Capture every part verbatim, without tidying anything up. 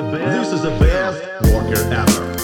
This is the best worker ever.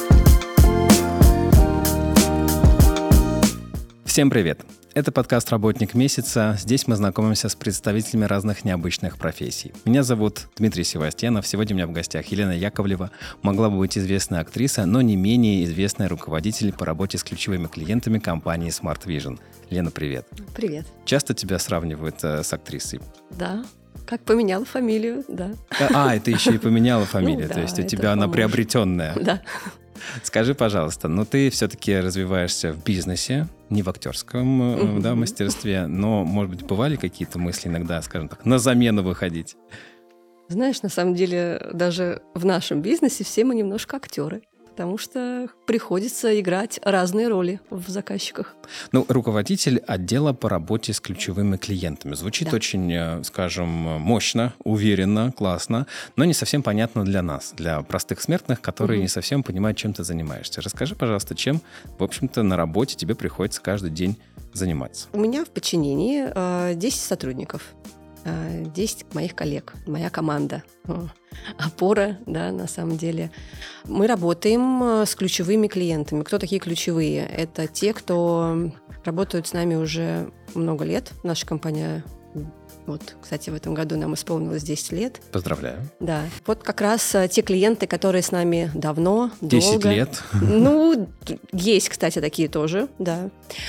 Всем привет! Это подкаст «Работник месяца». Здесь мы знакомимся с представителями разных необычных профессий. Меня зовут Дмитрий Севастьянов. Сегодня у меня в гостях Елена Яковлева. Могла бы быть известная актриса, но не менее известный руководитель по работе с ключевыми клиентами компании Smart Vision. Лена, привет. Привет. Часто тебя сравнивают э, с актрисой? Да. Как поменяла фамилию, да. А, и ты еще и поменяла фамилию, Ну, то есть да, у это тебя она поможет. приобретенная. Да. Скажи, пожалуйста, ну ты все-таки развиваешься в бизнесе, не в актерском э, да, мастерстве, но, может быть, бывали какие-то мысли иногда, скажем так, на замену выходить? Знаешь, на самом деле, даже в нашем бизнесе все мы немножко актеры, потому что приходится играть разные роли в заказчиках. Ну, руководитель отдела по работе с ключевыми клиентами. Звучит Да. очень, э, скажем, мощно, уверенно, классно, но не совсем понятно для нас, для простых смертных, которые Мгм. не совсем понимают, чем ты занимаешься. Расскажи, пожалуйста, чем, в общем-то, на работе тебе приходится каждый день заниматься? У меня в подчинении э, десять сотрудников, э, десять моих коллег, моя команда. О, опора, да, на самом деле. Мы работаем э, с ключевыми клиентами. Кто такие ключевые? Это те, кто работают с нами уже много лет. Наша компания, вот, кстати, в этом году нам исполнилось десять лет. Поздравляю. Да. Вот как раз э, те клиенты, которые с нами давно, Десять долго. лет. Ну, есть, кстати, такие тоже, да.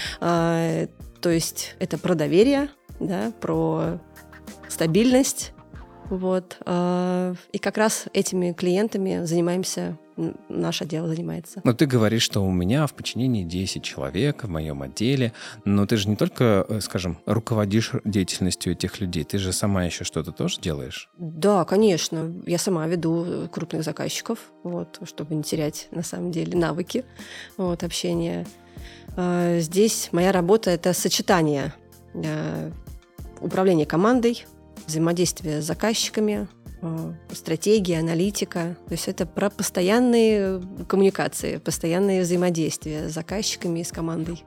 А, то есть это про доверие, да, про стабильность. Вот. А, и как раз этими клиентами занимаемся, м, наш отдел занимается. Но ты говоришь, что у меня в подчинении десять человек в моем отделе, но ты же не только, э, скажем, руководишь деятельностью этих людей, ты же сама еще что-то тоже делаешь? Да, конечно. Я сама веду крупных заказчиков, вот, чтобы не терять, на самом деле, навыки вот, общения. А, Здесь моя работа – это сочетание э, управления командой, взаимодействие с заказчиками, э, стратегия, аналитика. То есть это про постоянные коммуникации, постоянные взаимодействия с заказчиками и с командой.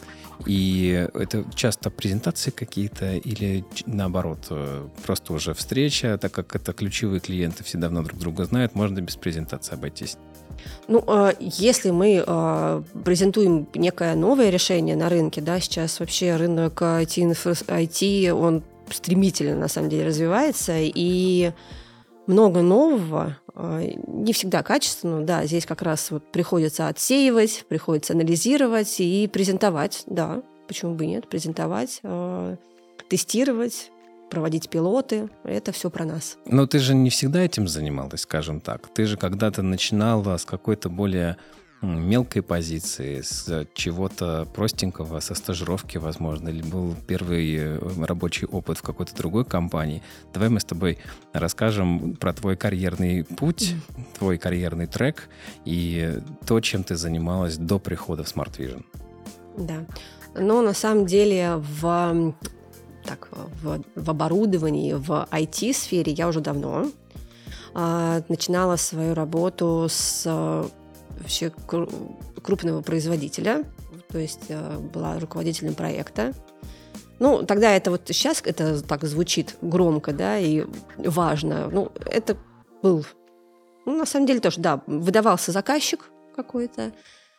И это часто презентации какие-то или ч- наоборот, э, просто уже встреча, так как это ключевые клиенты, все давно друг друга знают, можно без презентации обойтись. Ну, э, если мы э, презентуем некое новое решение на рынке, да, сейчас вообще рынок ай ти, инфра- ай ти, он стремительно, на самом деле, развивается, и много нового, э, не всегда качественного, да, здесь как раз вот приходится отсеивать, приходится анализировать и презентовать, да, почему бы и нет, презентовать, э, тестировать, проводить пилоты, это все про нас. Но ты же не всегда этим занималась, скажем так. Ты же когда-то начинала с какой-то более м, мелкой позиции, с чего-то простенького, со стажировки, возможно, или был первый э, рабочий опыт в какой-то другой компании. Давай мы с тобой расскажем про твой карьерный путь, твой карьерный трек и то, чем ты занималась до прихода в Smart Vision. Да. Но на самом деле в, так, в, в оборудовании, в ай ти-сфере я уже давно а, начинала свою работу с а, вообще кру- крупного производителя, то есть а, была руководителем проекта. Ну, тогда это вот сейчас это так звучит громко, да, и важно. Ну, это был, ну, на самом деле тоже, да, выдавался заказчик какой-то,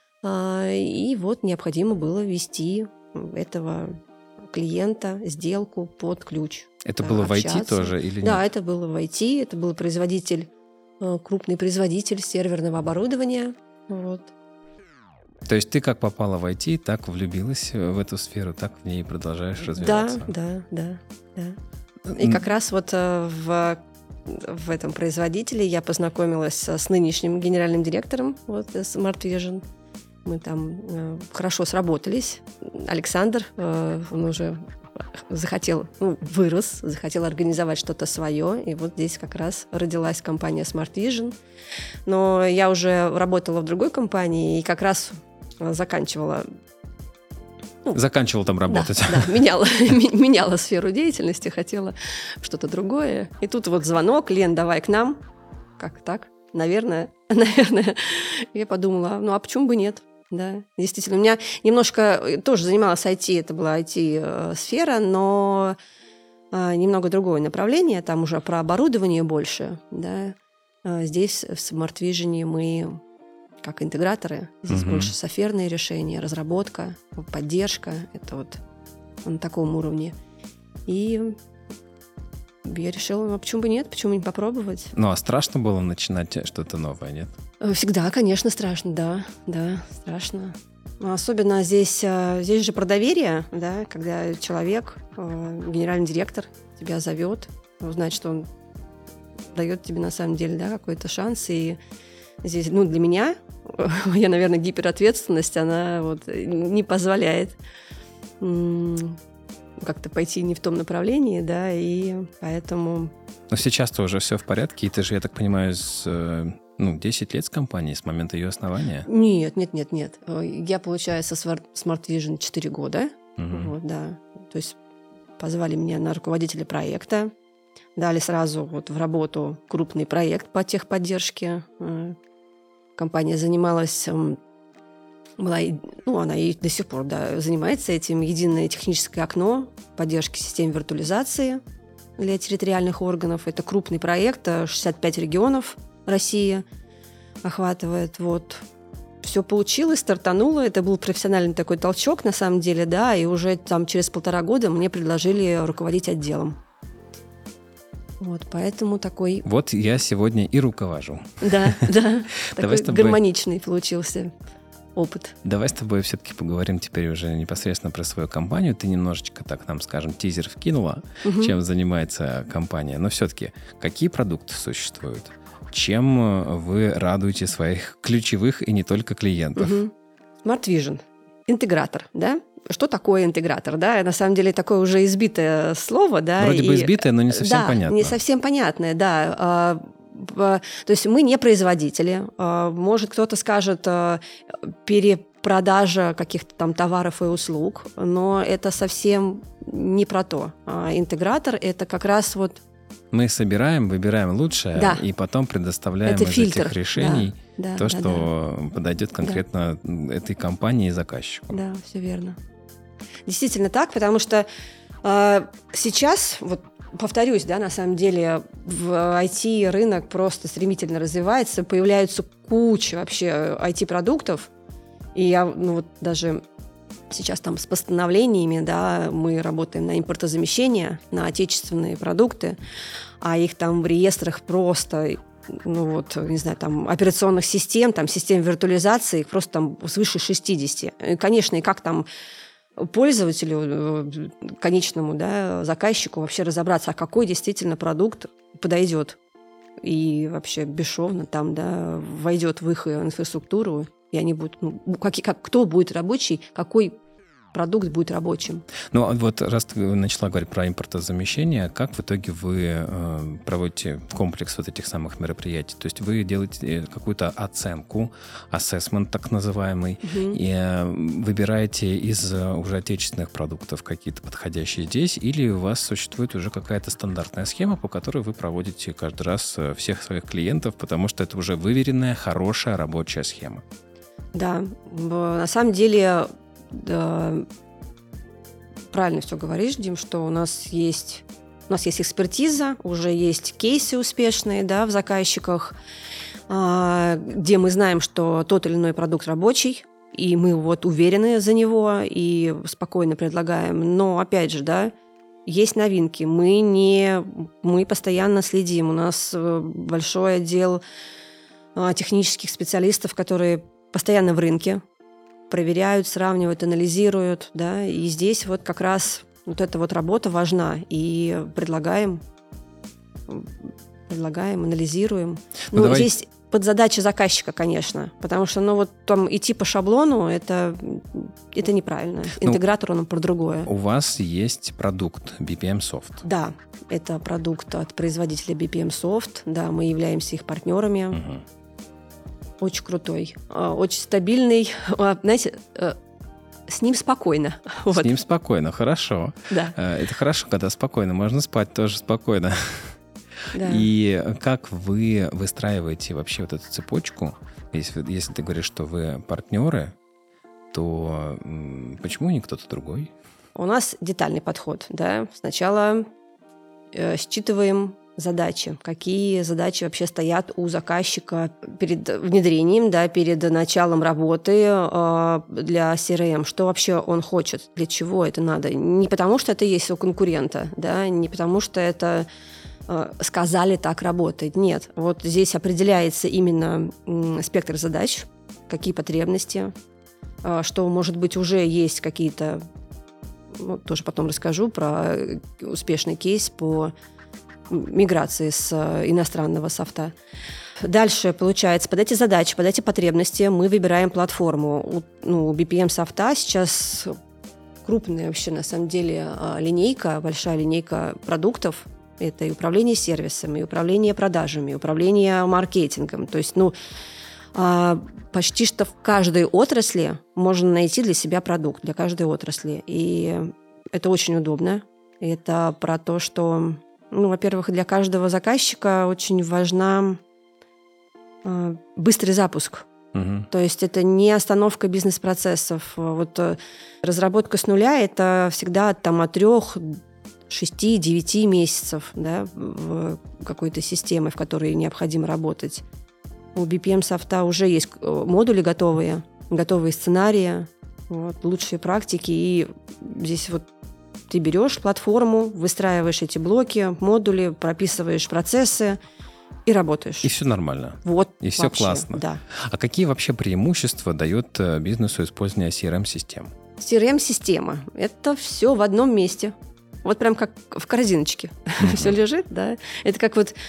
а, и вот необходимо было ввести этого клиента, сделку под ключ. Это Да, было в ай ти общаться. тоже или Да, нет? это было в ай ти, это был производитель, э, крупный производитель серверного оборудования. Вот. То есть ты как попала в ай ти, так влюбилась в эту сферу, так в ней и продолжаешь развиваться? Да, да, да, да. И как раз вот э, в, в этом производителе я познакомилась с нынешним генеральным директором вот, Smart Vision. Мы там э, хорошо сработались. Александр, э, он уже захотел, ну, вырос, захотел организовать что-то свое. И вот здесь как раз родилась компания Smart Vision. Но я уже работала в другой компании и как раз э, заканчивала... Заканчивал там работать. Да, да, меняла, меняла сферу деятельности, хотела что-то другое. И тут вот звонок: Лен, давай к нам. Как так? Наверное, наверное. Я подумала, ну а почему бы нет? Да, действительно. У меня немножко тоже занималась ай ти, это была ай ти-сфера, но немного другое направление, там уже про оборудование больше, да. А здесь в Smart Vision мы как интеграторы. Здесь Мгм. больше софтверные решения, разработка, поддержка. Это вот на таком уровне. И я решила, а почему бы нет, почему не попробовать? Ну, а страшно было начинать что-то новое, нет? Всегда, конечно, страшно, да, да, страшно. Особенно здесь, э, здесь же про доверие, да, когда человек, э, генеральный директор тебя зовет, узнать, что он дает тебе на самом деле, да, какой-то шанс. И здесь, ну, для меня, я, наверное, гиперответственность, она вот не позволяет м, как-то пойти не в том направлении, да, и поэтому... Но сейчас-то уже все в порядке, и ты же, я так понимаю, с, э, ну, десять лет с компанией, с момента ее основания? Нет, нет, нет, нет. Я, получается, с Smart Vision четыре года. Мгм. Вот, да. То есть позвали меня на руководителя проекта, дали сразу вот в работу крупный проект по техподдержке. Э, Компания занималась, м, была, и- ну, она и до сих пор, да, занимается этим. Единое техническое окно поддержки систем виртуализации для территориальных органов. Это крупный проект, э, шестьдесят пять регионов России охватывает. Вот. Все получилось, стартануло. Это был профессиональный такой толчок, на самом деле, да, и уже там через полтора года мне предложили руководить отделом. Вот, поэтому такой, Вот я сегодня и руковожу. да, да, Давай такой с тобой- гармоничный получился опыт. Давай с тобой все-таки поговорим теперь уже непосредственно про свою компанию. Ты немножечко, так нам скажем, тизер вкинула, Мгм. чем занимается компания. Но все-таки, какие продукты существуют? Чем э, вы радуете своих ключевых и не только клиентов? Мгм. Smart Vision. Интегратор, да? Что такое интегратор, да? На самом деле такое уже избитое слово, да? Вроде бы и- избитое, но не совсем да, понятно. не совсем понятное, да. А, б- То есть мы не производители. А, Может, кто-то скажет а, перепродажа каких-то там товаров и услуг, но это совсем не про то. А Интегратор — это как раз вот Мы собираем, выбираем лучшее, Да. и потом предоставляем это из фильтр. этих решений да, да, то, да, что подойдет конкретно этой компании и заказчику. Да, все верно. Действительно так, потому что э, сейчас, вот повторюсь, да, на самом деле в ай ти рынок просто стремительно развивается, появляются куча вообще ай ти-продуктов, и я, ну вот даже сейчас там с постановлениями, да, мы работаем на импортозамещение, на отечественные продукты, а их там в реестрах просто, ну вот, не знаю, там операционных систем, там систем виртуализации, их просто там свыше шестьдесят. И, конечно, и как там пользователю, э, конечному, да, заказчику вообще разобраться, а какой действительно продукт подойдет и вообще бесшовно там, да, войдет в их инфраструктуру, и они будут, ну, как, как, кто будет рабочий, какой продукт будет рабочим. Ну, а вот раз ты начала говорить про импортозамещение, как в итоге вы э, проводите комплекс вот этих самых мероприятий? То есть вы делаете какую-то оценку, ассессмент так называемый, Мгм. и э, выбираете из э, уже отечественных продуктов какие-то подходящие здесь, или у вас существует уже какая-то стандартная схема, по которой вы проводите каждый раз э, всех своих клиентов, потому что это уже выверенная, хорошая рабочая схема? Да, в- на самом деле, да, правильно все говоришь, Дим, что у нас есть у нас есть экспертиза, уже есть кейсы успешные, да, в заказчиках, а, где мы знаем, что тот или иной продукт рабочий, и мы вот уверены за него и спокойно предлагаем. Но опять же, да, есть новинки. Мы не, мы постоянно следим. У нас э, большой отдел а, технических специалистов, которые постоянно в рынке, проверяют, сравнивают, анализируют, да, и здесь вот как раз вот эта вот работа важна, и предлагаем, предлагаем, анализируем. Ну, Ну, давай- здесь подзадача заказчика, конечно, потому что, ну, вот там идти по шаблону, это, это неправильно. Ну, Интегратор, он про другое. У вас есть продукт би пи эм Soft. Да, это продукт от производителя би пи эм Soft, да, мы являемся их партнерами. Мгм. Очень крутой, а, очень стабильный. А, Знаете, э, с ним спокойно. С Вот, ним спокойно, хорошо. да, Э, Это хорошо, когда спокойно. Можно спать тоже спокойно. да. И как вы выстраиваете вообще вот эту цепочку? Если, если ты говоришь, что вы партнеры, то м, почему не кто-то другой? У нас детальный подход, да. Сначала э, считываем задачи, какие задачи вообще стоят у заказчика перед внедрением, да, перед началом работы э, для си эр эм, что вообще он хочет, для чего это надо. Не потому, что это есть у конкурента, да, не потому, что это э, сказали так работать. Нет, вот здесь определяется именно э, спектр задач, какие потребности, э, что, может быть, уже есть какие-то, ну, тоже потом расскажу про успешный кейс по миграции с иностранного софта. Дальше, получается, под эти задачи, под эти потребности мы выбираем платформу. У, ну, у би пи эм софта сейчас крупная вообще, на самом деле, линейка, большая линейка продуктов. Это и управление сервисами, и управление продажами, и управление маркетингом. То есть, ну, почти что в каждой отрасли можно найти для себя продукт, для каждой отрасли. И это очень удобно. Это про то, что, ну, во-первых, для каждого заказчика очень важна э, быстрый запуск. Угу. То есть это не остановка бизнес-процессов. Вот разработка с нуля – это всегда там от трех, шести, девяти месяцев, да, в какой-то системе, в которой необходимо работать. У би пи эм софта уже есть модули готовые, готовые сценарии, вот, лучшие практики. И здесь вот ты берешь платформу, выстраиваешь эти блоки, модули, прописываешь процессы и работаешь. И все нормально. Вот, и все вообще, классно. Да. А какие вообще преимущества дает бизнесу использование си эр эм-систем? си эр эм-система – это все в одном месте. Вот прям как в корзиночке. Mm-hmm. Все лежит, да. Это как вот...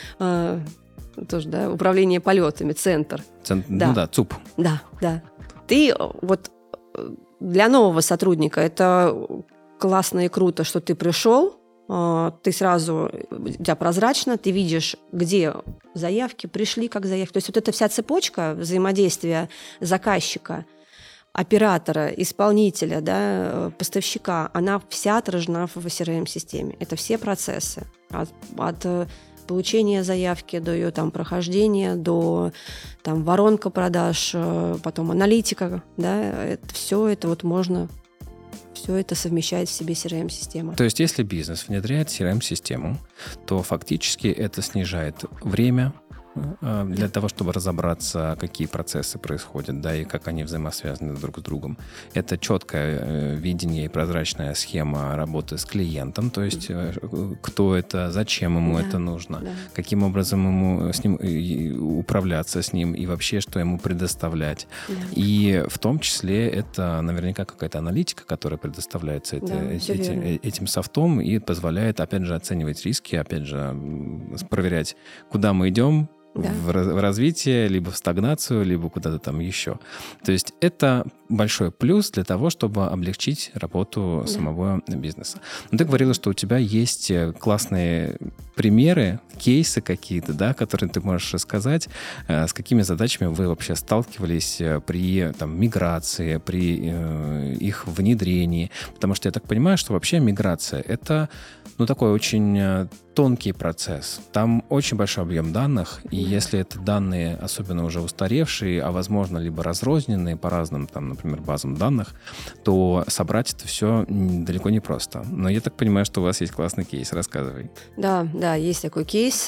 тоже, да, управление полетами, центр. Цент... Да. Ну да, ЦУП. Да, да. Ты вот для нового сотрудника это классно и круто, что ты пришел, ты сразу, у тебя прозрачно, ты видишь, где заявки пришли, как заявки. То есть вот эта вся цепочка взаимодействия заказчика, оператора, исполнителя, да, поставщика, она вся отражена в си эр эм-системе. Это все процессы. От, от получения заявки, до ее там прохождения, до там воронка продаж, потом аналитика, да, это, все это вот можно, все это совмещает в себе си эр эм-система. То есть, если бизнес внедряет си эр эм-систему, то фактически это снижает время для того, чтобы разобраться, какие процессы происходят, да, и как они взаимосвязаны друг с другом. Это четкое видение и прозрачная схема работы с клиентом, то есть кто это, зачем ему да, это нужно, да. каким образом ему с ним управляться с ним и вообще, что ему предоставлять. Да. И в том числе это наверняка какая-то аналитика, которая предоставляется да, эти, эти, этим софтом и позволяет, опять же, оценивать риски, опять же, проверять, куда мы идем, да. в, в развитие, либо в стагнацию, либо куда-то там еще. То есть это большой плюс для того, чтобы облегчить работу да. самого бизнеса. Но ты говорила, что у тебя есть классные примеры, кейсы какие-то, да, которые ты можешь рассказать, с какими задачами вы вообще сталкивались при там, миграции, при э, их внедрении. Потому что я так понимаю, что вообще миграция — это ну, такой очень тонкий процесс. Там очень большой объем данных, и если это данные, особенно уже устаревшие, а возможно, либо разрозненные по разным, там, например, базам данных, то собрать это все далеко не просто. Но я так понимаю, что у вас есть классный кейс. Рассказывай. Да, да, есть такой кейс.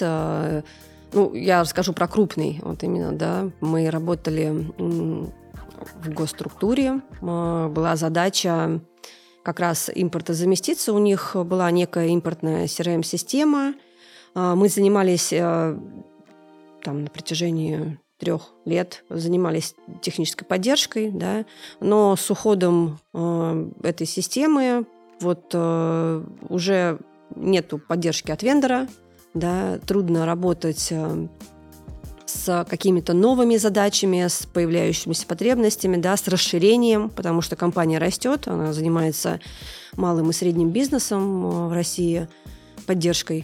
Ну, я расскажу про крупный. Вот именно, да. Мы работали в госструктуре. Была задача как раз импортозаместиться. У них была некая импортная си эр эм-система. Мы занимались там на протяжении трех лет, занимались технической поддержкой, да, но с уходом этой системы вот уже нету поддержки от вендора, да, трудно работать с какими-то новыми задачами, с появляющимися потребностями, да, с расширением, потому что компания растет, она занимается малым и средним бизнесом в России, поддержкой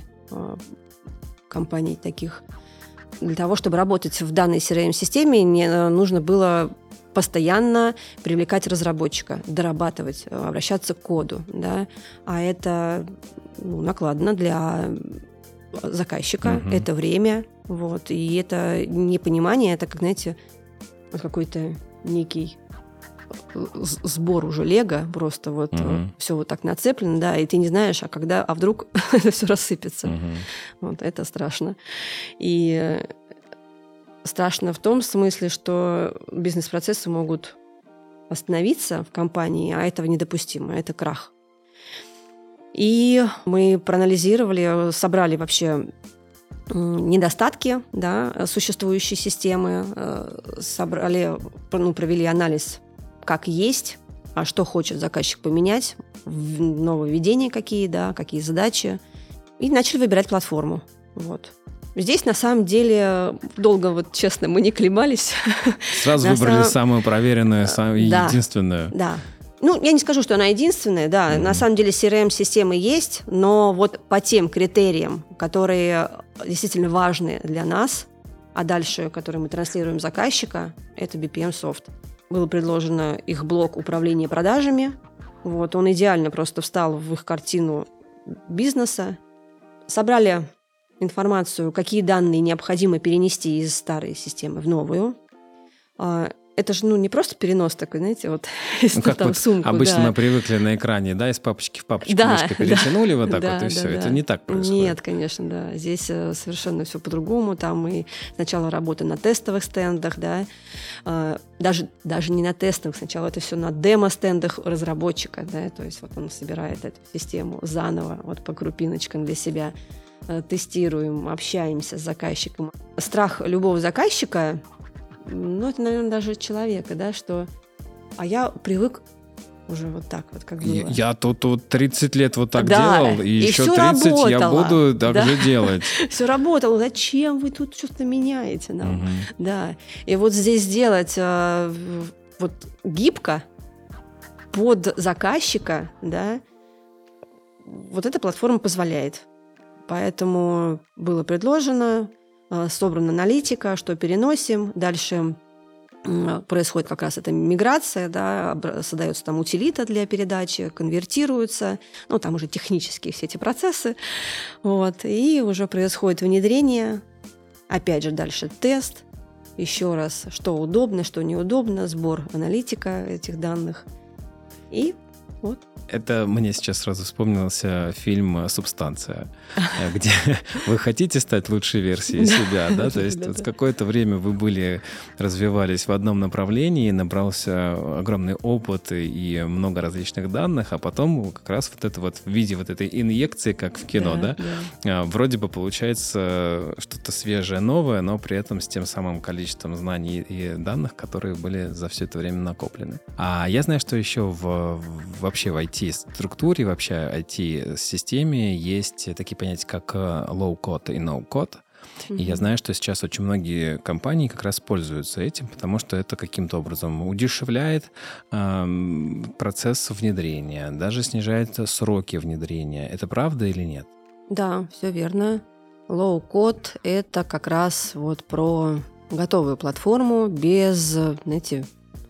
компаний таких. Для того, чтобы работать в данной си эр эм-системе, мне нужно было постоянно привлекать разработчика, дорабатывать, обращаться к коду, да, а это ну, накладно для заказчика, угу. это время, вот, и это непонимание, это, как, знаете, какой-то некий с- сбор уже лего, просто вот Мгм. все вот так нацеплено, да, и ты не знаешь, а когда, а вдруг это все рассыпется. Мгм. Вот это страшно. И э, страшно в том смысле, что бизнес-процессы могут остановиться в компании, а этого недопустимо, это крах. И мы проанализировали, собрали вообще м, недостатки, да, существующей системы, э, собрали, ну, провели анализ, как есть, а что хочет заказчик поменять, в- нововведения какие, да, какие задачи, и начали выбирать платформу. Вот. Здесь, на самом деле, долго, вот честно, мы не колебались. Сразу На выбрали самом- самую проверенную, самую Да. единственную. Да. Ну, я не скажу, что она единственная, да. Мгм. На самом деле си эр эм-системы есть, но вот по тем критериям, которые действительно важны для нас, а дальше, которые мы транслируем заказчика, это би пи эм Soft. Было предложено их блок управления продажами. Вот, он идеально просто встал в их картину бизнеса. Собрали информацию, какие данные необходимо перенести из старой системы в новую. А, Это же, ну, не просто перенос такой, знаете, вот из Ну, как там вот сумку. обычно да. мы привыкли на экране, да, из папочки в папочку Да, мышкой да. перетянули вот так Да, вот, и да, все. да. Это не так происходит. Нет, конечно, да. Здесь э, совершенно все по-другому. Там и сначала работа на тестовых стендах, да, а, даже, даже не на тестовых, сначала это все на демо-стендах разработчика, да, то есть вот он собирает эту систему заново, вот по крупиночкам для себя, Э, тестируем, общаемся с заказчиком. Страх любого заказчика, ну, это, наверное, даже человека, да, что а я привык уже вот так вот, как было. Я, я тут, тут тридцать лет вот так Да, делал, и, и еще всё тридцать я работало. буду так Да. же делать. Все работало. Зачем вы тут что-то меняете нам? Мгм. Да. И вот здесь сделать э, в- вот гибко под заказчика, да, вот эта платформа позволяет. Поэтому было предложено, э, собрана аналитика, что переносим. Дальше м, происходит как раз эта миграция, да, обра- создается там утилита для передачи, конвертируется, ну, там уже технические все эти процессы, вот, и уже происходит внедрение, опять же, дальше тест, еще раз, что удобно, что неудобно, сбор аналитика этих данных, и вот. Это мне сейчас сразу вспомнился фильм «Субстанция», где вы хотите стать лучшей версией себя, да? То есть вот какое-то время вы были, развивались в одном направлении, набрался огромный опыт и много различных данных, а потом как раз вот это вот в виде вот этой инъекции, как в кино, да? А, Вроде бы получается что-то свежее, новое, но при этом с тем самым количеством знаний и данных, которые были за все это время накоплены. А я знаю, что еще в, в- вообще в ай ти-структуре, вообще ай ти-системе есть такие понятия, как low-code и no-code. И я знаю, что сейчас очень многие компании как раз пользуются этим, потому что это каким-то образом удешевляет эм, процесс внедрения, даже снижает сроки внедрения. Это правда или нет? Да, все верно. Low-code — это как раз вот про готовую платформу без, знаете,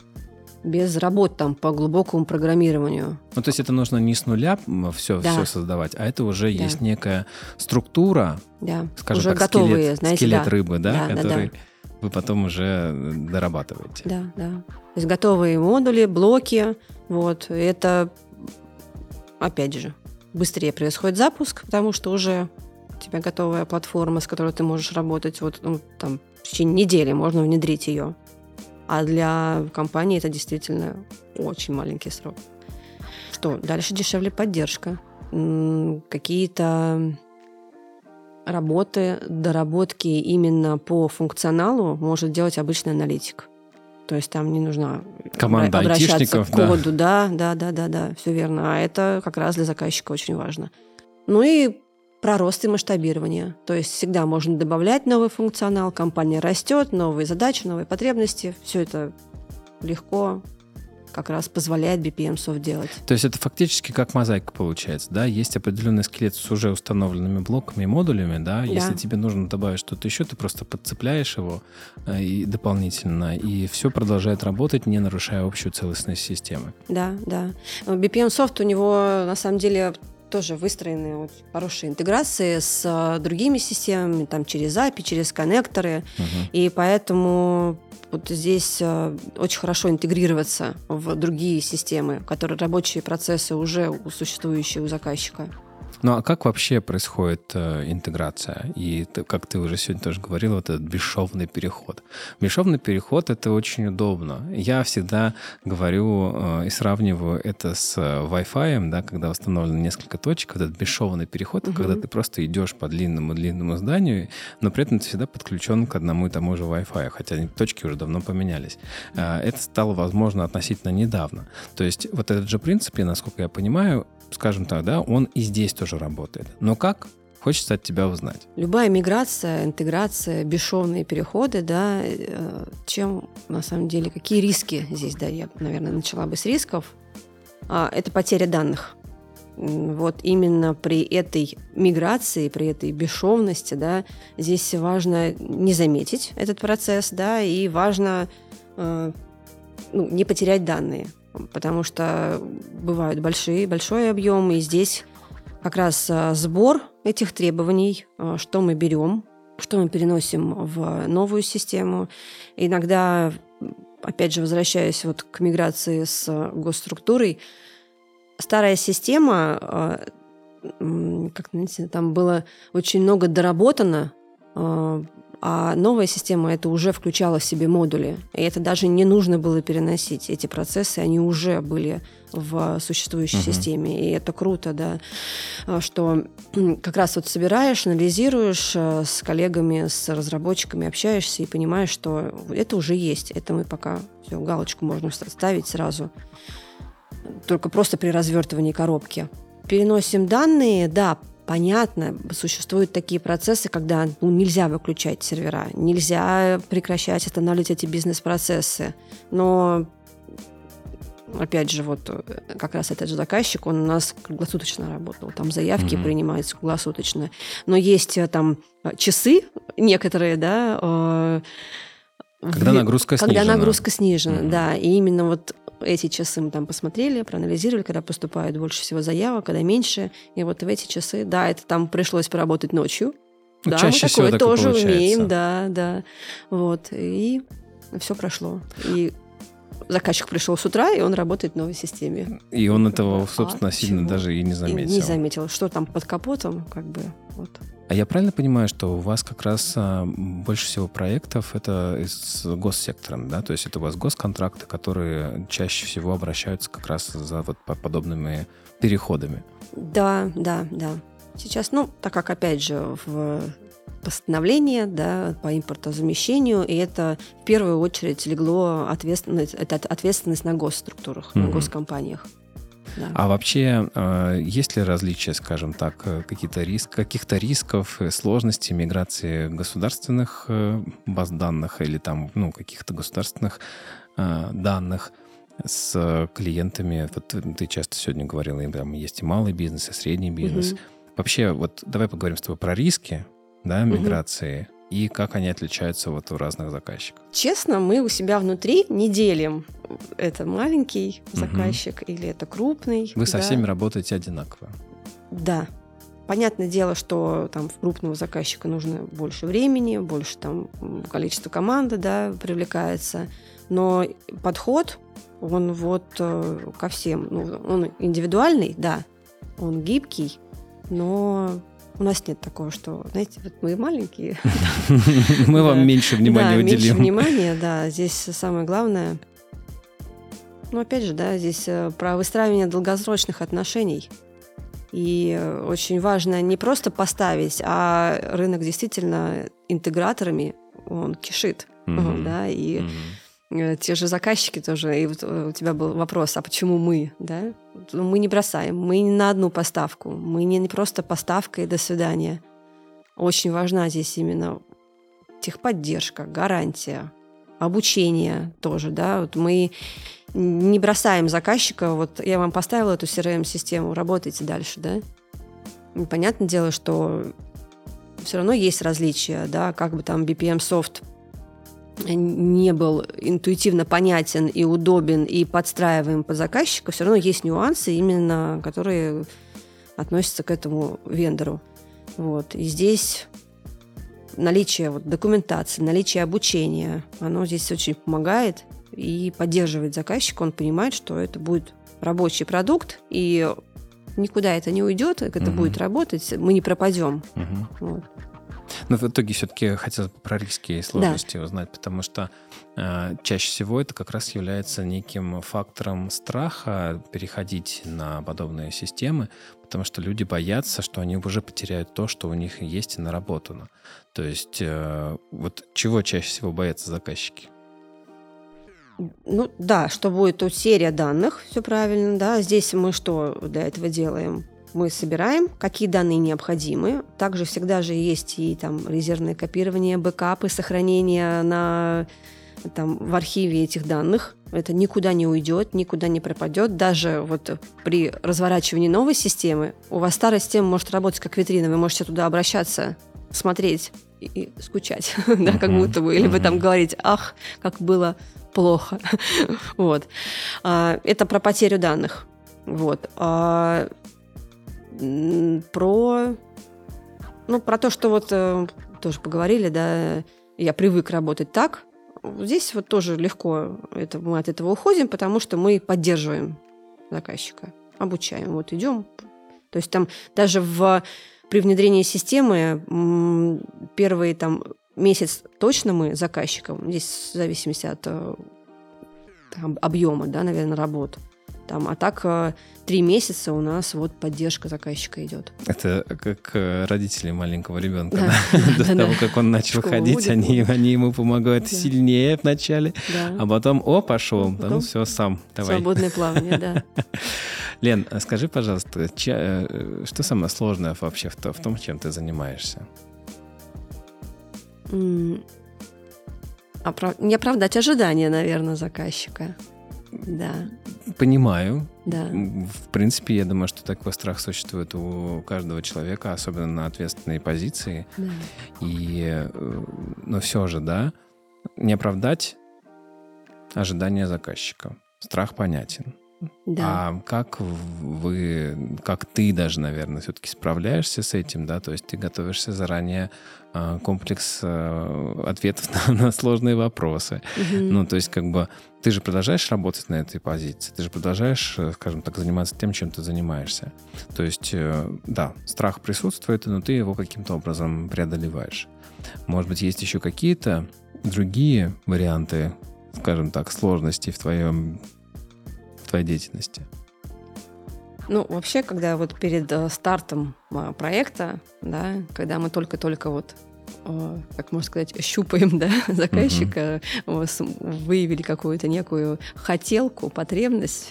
без работ там по глубокому программированию. Ну, то есть это нужно не с нуля все, Да. все создавать, а это уже Да. есть некая структура, Да, скажем уже так, готовые, скелет, знаете, скелет да. рыбы, да, Да, да, который да. вы потом уже дорабатываете. Да, да. То есть готовые модули, блоки. Вот. Это, опять же, быстрее происходит запуск, потому что уже у тебя готовая платформа, с которой ты можешь работать. Вот, ну, там, в течение недели можно внедрить ее. А для компании это действительно очень маленький срок. Что? Дальше дешевле поддержка. М, Какие-то работы, доработки именно по функционалу может делать обычный аналитик. То есть там не нужно Команда обращаться айтишников, к коду. Да, да, да, да, да, все верно. А это как раз для заказчика очень важно. Ну и про рост и масштабирование. То есть всегда можно добавлять новый функционал, компания растет, новые задачи, новые потребности. Все это легко как раз позволяет би пи эм Soft делать. То есть это фактически как мозаика получается, да? Есть определенный скелет с уже установленными блоками и модулями, да? Если Да. тебе нужно добавить что-то еще, ты просто подцепляешь его э, и дополнительно, и все продолжает работать, не нарушая общую целостность системы. Да, да. би пи эм Soft у него на самом деле тоже выстроены вот хорошие интеграции с другими системами, там через эй пи ай, через коннекторы, uh-huh. и поэтому вот здесь очень хорошо интегрироваться в другие системы, которые рабочие процессы уже существующие у заказчика. Ну а как вообще происходит э, интеграция? И ты, как ты уже сегодня тоже говорил, вот этот бесшовный переход. Бесшовный переход — это очень удобно. Я всегда говорю э, и сравниваю это с Wi-Fi, да, когда установлено несколько точек. Вот этот бесшовный переход, uh-huh. когда ты просто идешь по длинному-длинному зданию, но при этом ты всегда подключен к одному и тому же Wi-Fi, хотя точки уже давно поменялись. Э, это стало возможно относительно недавно. То есть вот этот же принцип, насколько я понимаю, скажем так, да, он и здесь тоже работает. Но как? Хочется от тебя узнать. Любая миграция, интеграция, бесшовные переходы, да, чем, на самом деле, какие риски здесь, да, я, наверное, начала бы с рисков. Это потеря данных. Вот именно при этой миграции, при этой бесшовности, да, здесь важно не заметить этот процесс, да, и важно ну, не потерять данные. Потому что бывают большие, большой объем, и здесь как раз сбор этих требований, что мы берем, что мы переносим в новую систему. Иногда, опять же, возвращаясь вот к миграции с госструктурой, старая система, как, знаете, там было очень много доработано, а новая система это уже включала в себе модули. И это даже не нужно было переносить. Эти процессы, они уже были в существующей uh-huh. системе. И это круто, да, что как раз вот собираешь, анализируешь с коллегами, с разработчиками, общаешься и понимаешь, что это уже есть. Это мы пока все, галочку можно ставить сразу. Только просто при развертывании коробки. Переносим данные, да, понятно, существуют такие процессы, когда ну, нельзя выключать сервера, нельзя прекращать, останавливать эти бизнес-процессы. Но, опять же, вот как раз этот же заказчик, он у нас круглосуточно работал. Там заявки mm-hmm. принимаются круглосуточно. Но есть там часы некоторые, да. Когда в... нагрузка когда снижена. Когда нагрузка снижена, mm-hmm. да. И именно вот эти часы мы там посмотрели, проанализировали, когда поступает больше всего заявок, когда меньше. И вот в эти часы, да, это там пришлось поработать ночью. Ну, да, чаще мы всего такое так тоже и получается. умеем, да, да. Вот. И все прошло. И заказчик пришел с утра, и он работает в новой системе. И он этого, собственно, а сильно чего? даже и не заметил. И не заметил, что там под капотом, как бы, вот. А я правильно понимаю, что у вас как раз а, больше всего проектов это с госсектором, да? То есть это у вас госконтракты, которые чаще всего обращаются как раз за вот подобными переходами? Да, да, да. Сейчас, ну, так как, опять же, в постановление, да, по импортозамещению, и это в первую очередь легло ответственность, это ответственность на госструктурах, mm-hmm. на госкомпаниях. Да. А вообще, есть ли различия, скажем так, какие-то риск, каких-то рисков, сложностей миграции государственных баз данных или там, ну, каких-то государственных данных с клиентами? Вот ты часто сегодня говорила, там есть и малый бизнес, и средний бизнес. Угу. Вообще, вот давай поговорим с тобой про риски, да, миграции. Угу. И как они отличаются вот у разных заказчиков? Честно, мы у себя внутри не делим. Это маленький заказчик угу. или это крупный. Вы да. со всеми работаете одинаково? Да. Понятное дело, что там в крупного заказчика нужно больше времени, больше там количество команды, да, привлекается. Но подход, он вот э, ко всем, ну, он индивидуальный, да, он гибкий, но... У нас нет такого, что, знаете, вот мы маленькие. Мы вам меньше внимания уделим. Меньше внимания, да. Здесь самое главное, ну, опять же, да, здесь про выстраивание долгосрочных отношений. И очень важно не просто поставить, а рынок действительно интеграторами, он кишит, да, и те же заказчики тоже. И вот у тебя был вопрос, а почему мы, да? Мы не бросаем, мы не на одну поставку, мы не просто поставка и до свидания. Очень важна здесь именно техподдержка, гарантия, обучение тоже, да. Вот мы не бросаем заказчика, вот я вам поставила эту си эр эм-систему, работайте дальше, да. И понятное дело, что все равно есть различия, да, как бы там би пи эм-софт не был интуитивно понятен и удобен, и подстраиваем под заказчика, все равно есть нюансы, именно которые относится к этому вендору. Вот. И здесь наличие вот документации, наличие обучения, оно здесь очень помогает и поддерживает заказчика. Он понимает, что это будет рабочий продукт, и никуда это не уйдет, это угу. будет работать, мы не пропадем. Угу. Вот. Но в итоге все-таки хотелось бы про риски и сложности да. узнать, потому что э, чаще всего это как раз является неким фактором страха переходить на подобные системы, потому что люди боятся, что они уже потеряют то, что у них есть и наработано. То есть э, вот чего чаще всего боятся заказчики? Ну да, что будет тут серия данных, все правильно, да. Здесь мы что для этого делаем? Мы собираем, какие данные необходимы. Также всегда же есть и там резервное копирование, бэкапы, сохранение на, там, в архиве этих данных. Это никуда не уйдет, никуда не пропадет. Даже вот при разворачивании новой системы у вас старая система может работать как витрина. Вы можете туда обращаться, смотреть и, и скучать, да, как будто бы. Либо там говорить, ах, как было плохо. Вот. Это про потерю данных. Вот. Про, ну, про то, что вот тоже поговорили, да, я привык работать так. Здесь вот тоже легко это, мы от этого уходим, потому что мы поддерживаем заказчика, обучаем, вот идем. То есть там даже в, при внедрении системы первый там месяц точно мы заказчиком, здесь в зависимости от там, объема, да, наверное, работ. Там, а так три месяца у нас вот поддержка заказчика идет. Это как родители маленького ребенка. Да. Да? До да, того, да. как он начал Школу ходить, будет, они, они ему помогают да. сильнее вначале, да. а потом, о, пошел, потом ну все, сам, давай. Свободное плавание, да. Лен, скажи, пожалуйста, что самое сложное вообще в том, чем ты занимаешься? Не оправдать ожидания, наверное, заказчика. Да. Понимаю. Да. В принципе, я думаю, что такой страх существует у каждого человека, особенно на ответственной позиции. Да. И, но все же, да, не оправдать ожидания заказчика. Страх понятен. Да. А как вы, как ты даже, наверное, все-таки справляешься с этим, да? То есть ты готовишься заранее э, комплекс э, ответов на, на сложные вопросы. Угу. Ну, то есть как бы ты же продолжаешь работать на этой позиции, ты же продолжаешь, скажем так, заниматься тем, чем ты занимаешься. То есть, э, да, страх присутствует, но ты его каким-то образом преодолеваешь. Может быть, есть еще какие-то другие варианты, скажем так, сложностей в твоем твоей деятельности? Ну, вообще, когда вот перед э, стартом э, проекта, да, когда мы только-только вот, э, как можно сказать, щупаем, да, заказчика, uh-huh. выявили какую-то некую хотелку, потребность,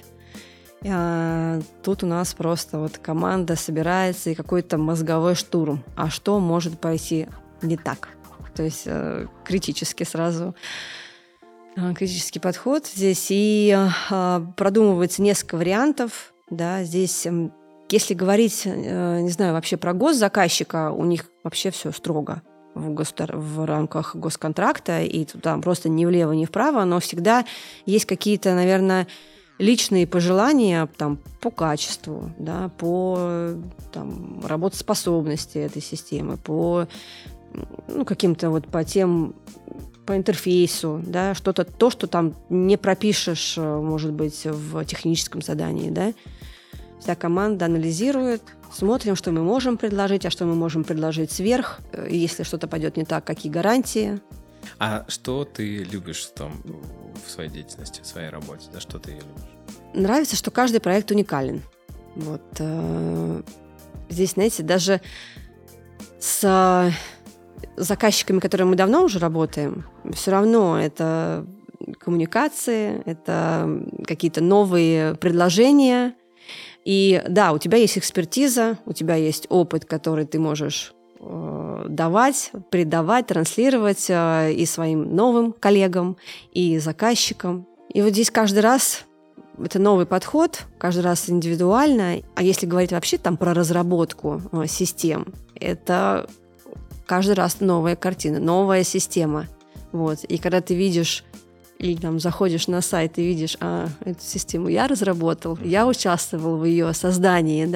э, тут у нас просто вот команда собирается и какой-то мозговой штурм. А что может пойти не так? То есть э, критически сразу критический подход здесь, и э, продумывается несколько вариантов, да, здесь, э, если говорить, э, не знаю, вообще про госзаказчика, у них вообще все строго в, гостар- в рамках госконтракта, и туда просто ни влево, ни вправо, но всегда есть какие-то, наверное, личные пожелания там, по качеству, да, по там, работоспособности этой системы, по ну, каким-то вот по тем по интерфейсу, да, что-то, то, что там не пропишешь, может быть, в техническом задании, да. Вся команда анализирует, смотрим, что мы можем предложить, а что мы можем предложить сверх, если что-то пойдет не так, какие гарантии. А что ты любишь там, в своей деятельности, в своей работе? За что ты ее любишь? Нравится, что каждый проект уникален. Вот. Э, здесь, знаете, даже с заказчиками, которыми мы давно уже работаем, все равно это коммуникации, это какие-то новые предложения. И да, у тебя есть экспертиза, у тебя есть опыт, который ты можешь э, давать, передавать, транслировать э, и своим новым коллегам, и заказчикам. И вот здесь каждый раз это новый подход, каждый раз индивидуально. А если говорить вообще там про разработку э, систем, это каждый раз новая картина, новая система. Вот. И когда ты видишь или там заходишь на сайт и видишь, а, эту систему я разработал, я участвовал в ее создании, да,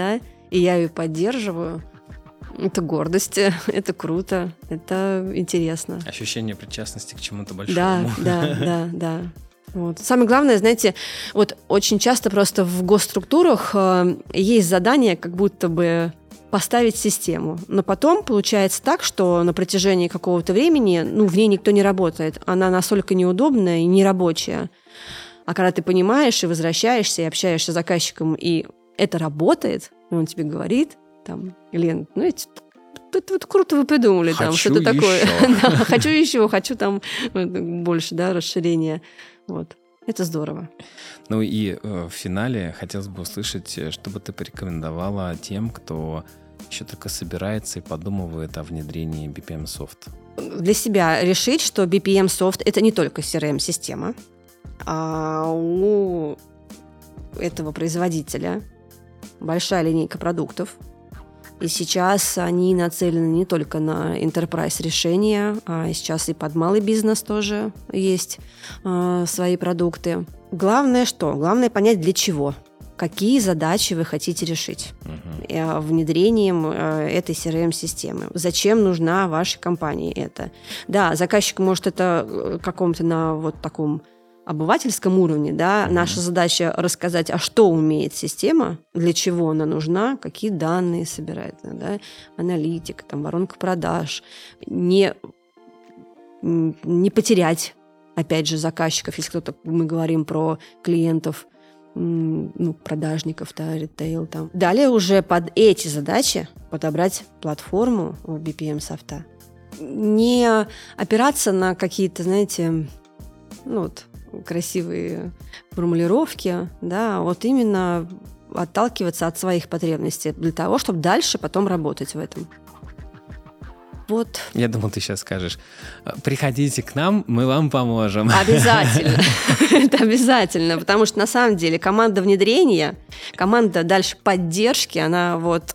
и я ее поддерживаю, это гордость, это круто, это интересно. Ощущение причастности к чему-то большому. Да, да, да, да. Вот. Самое главное, знаете, вот очень часто просто в госструктурах э, есть задание как будто бы поставить систему, но потом получается так, что на протяжении какого-то времени, ну, в ней никто не работает, она настолько неудобная и нерабочая. А когда ты понимаешь и возвращаешься, и общаешься с заказчиком, и это работает, и он тебе говорит, там, Лен, ну, это, это вот круто вы придумали, там, что-то такое. Да, хочу еще, хочу там больше, да, расширения. Вот. Это здорово. Ну и э, в финале хотелось бы услышать, что бы ты порекомендовала тем, кто еще только собирается и подумывает о внедрении би пи эм-софт. Для себя решить, что би пи эм-софт – это не только си ар эм-система, а у этого производителя большая линейка продуктов. И сейчас они нацелены не только на enterprise решения, а сейчас и под малый бизнес тоже есть э, свои продукты. Главное что? Главное понять, для чего. Какие задачи вы хотите решить uh-huh. э, внедрением э, этой си ар эм-системы. Зачем нужна вашей компании это? Да, заказчик может это каком-то на вот таком обывательском уровне, да, mm-hmm. наша задача рассказать, а что умеет система, для чего она нужна, какие данные собирает, да, аналитика, там, воронка продаж, не, не потерять, опять же, заказчиков, если кто-то, мы говорим про клиентов, ну, продажников, да, ритейл, там. Далее уже под эти задачи подобрать платформу у би пи эм-софта. Не опираться на какие-то, знаете, ну, вот, красивые формулировки, да, вот именно отталкиваться от своих потребностей для того, чтобы дальше потом работать в этом. Вот. Я думал, ты сейчас скажешь, приходите к нам, мы вам поможем. Обязательно. Это обязательно, потому что на самом деле команда внедрения, команда дальше поддержки, она вот...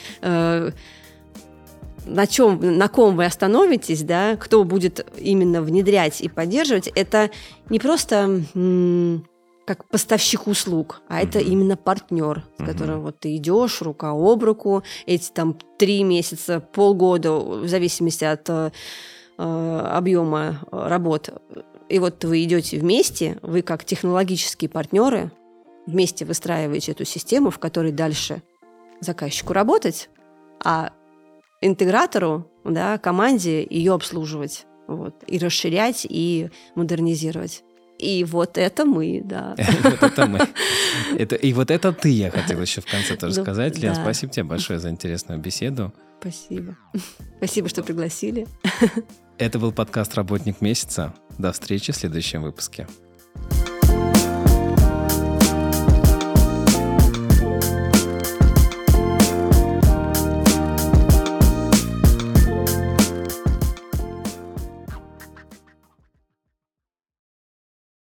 На чем, на ком вы остановитесь, да, кто будет именно внедрять и поддерживать, это не просто м- как поставщик услуг, а mm-hmm. это именно партнер, с mm-hmm. которым вот ты идешь рука об руку, эти там три месяца, полгода, в зависимости от э, объема работ. И вот вы идете вместе, вы как технологические партнеры вместе выстраиваете эту систему, в которой дальше заказчику работать, а интегратору, да, команде ее обслуживать, вот, и расширять, и модернизировать. И вот это мы, да. Вот это мы. И вот это ты, я хотела еще в конце тоже сказать. Лен, спасибо тебе большое за интересную беседу. Спасибо. Спасибо, что пригласили. Это был подкаст «Работник месяца». До встречи в следующем выпуске.